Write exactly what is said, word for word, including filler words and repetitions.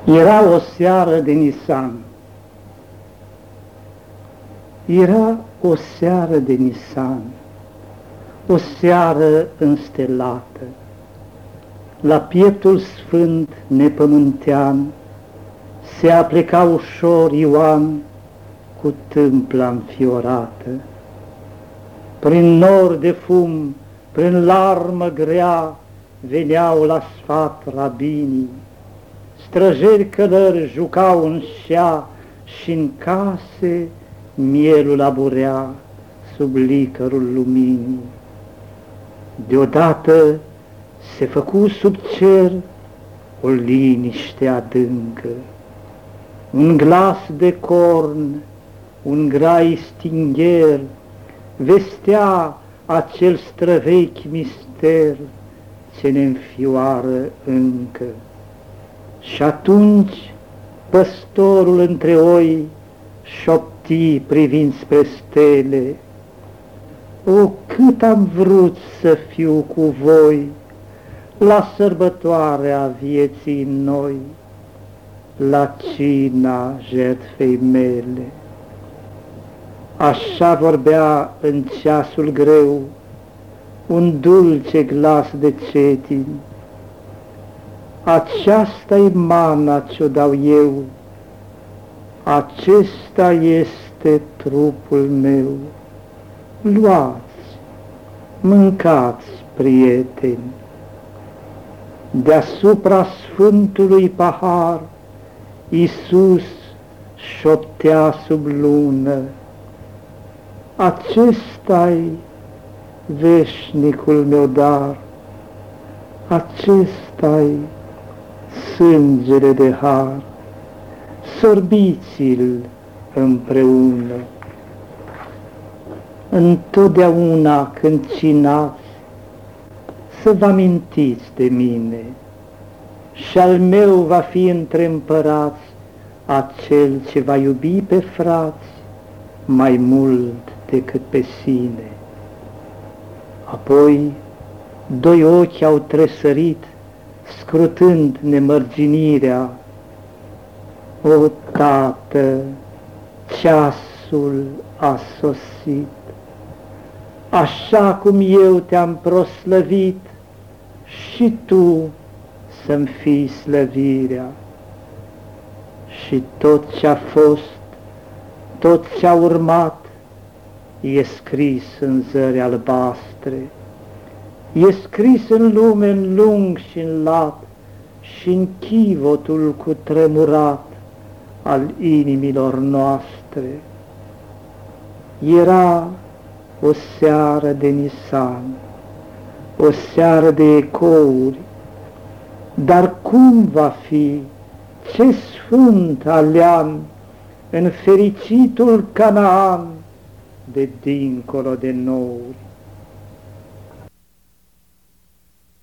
Era o seară de Nisan. Era o seară de Nisan, o seară înstelată. La pieptul sfânt nepământean se apleca ușor Ioan cu tâmpla înfiorată. Prin nor de fum, prin larmă grea, veneau la sfat rabinii. Străjeri călări jucau în șea și-n case mielul aburea sub licărul luminii. Deodată se făcu sub cer o liniște adâncă. Un glas de corn, un grai stingher, vestea acel străvechi mister ce ne înfioară încă. Și atunci păstorul între oi șopti privind spre stele: o, cât am vrut să fiu cu voi la sărbătoarea vieții noi, la cina jertfei mele. Așa vorbea în ceasul greu un dulce glas de cetin: aceasta-i mana ce-o dau eu, acesta este trupul meu. Luați, mâncați, prieteni. Deasupra sfântului pahar Iisus șoptea sub lună: acesta-i veșnicul meu dar, acesta-i sângele de har, sorbiți-l împreună. Întotdeauna când cinați, să vă amintiți de mine, și al meu va fi între împărați acel ce va iubi pe frați mai mult decât pe sine. Apoi doi ochi au tresărit, scrutând nemărginirea: o, Tată, ceasul a sosit, așa cum eu te-am proslăvit, și tu să-mi fii slăvirea. Și tot ce-a fost, tot ce-a urmat, e scris în zări albastre, e scris în lume în lung și în lat și în chivotul cutremurat al inimilor noastre. Era o seară de Nisan, o seară de ecouri, dar cum va fi, ce sfânt alean în fericitul Canaan de dincolo de nouri.